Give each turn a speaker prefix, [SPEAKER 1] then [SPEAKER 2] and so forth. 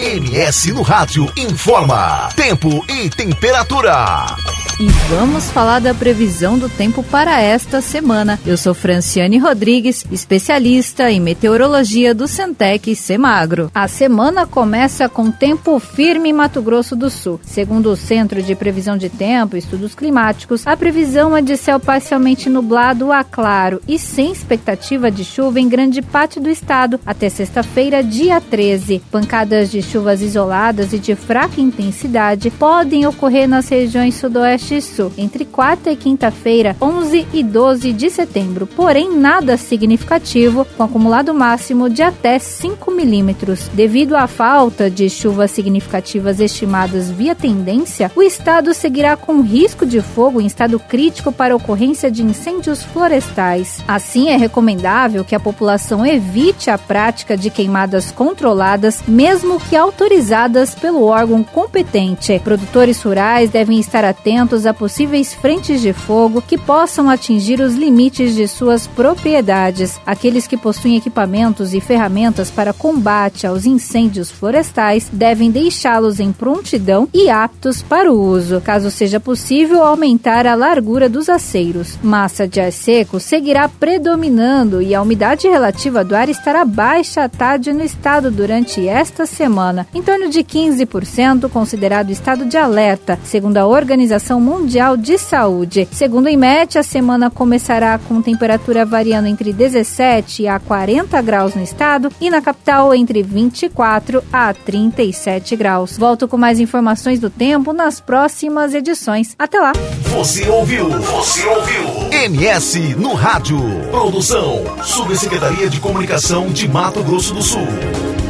[SPEAKER 1] MS no Rádio informa tempo e temperatura.
[SPEAKER 2] E vamos falar da previsão do tempo para esta semana. Eu sou Franciane Rodrigues, especialista em meteorologia do Centec Semagro. A semana começa com tempo firme em Mato Grosso do Sul. Segundo o Centro de Previsão de Tempo e Estudos Climáticos, a previsão é de céu parcialmente nublado a claro e sem expectativa de chuva em grande parte do estado até sexta-feira, dia 13. Pancadas de chuvas isoladas e de fraca intensidade podem ocorrer nas regiões sudoeste e sul, entre quarta e quinta-feira, 11 e 12 de setembro, porém nada significativo, com acumulado máximo de até 5 milímetros. Devido à falta de chuvas significativas estimadas via tendência, o estado seguirá com risco de fogo em estado crítico para ocorrência de incêndios florestais. Assim, é recomendável que a população evite a prática de queimadas controladas, mesmo que autorizadas pelo órgão competente. Produtores rurais devem estar atentos a possíveis frentes de fogo que possam atingir os limites de suas propriedades. Aqueles que possuem equipamentos e ferramentas para combate aos incêndios florestais devem deixá-los em prontidão e aptos para o uso. Caso seja possível, aumentar a largura dos aceiros. Massa de ar seco seguirá predominando e a umidade relativa do ar estará baixa à tarde no estado durante esta semana, em torno de 15%, considerado estado de alerta, segundo a Organização Mundial de Saúde. Segundo o IMET, a semana começará com temperatura variando entre 17 a 40 graus no estado e na capital entre 24 a 37 graus. Volto com mais informações do tempo nas próximas edições. Até lá!
[SPEAKER 1] Você ouviu MS no Rádio. Produção, Subsecretaria de Comunicação de Mato Grosso do Sul.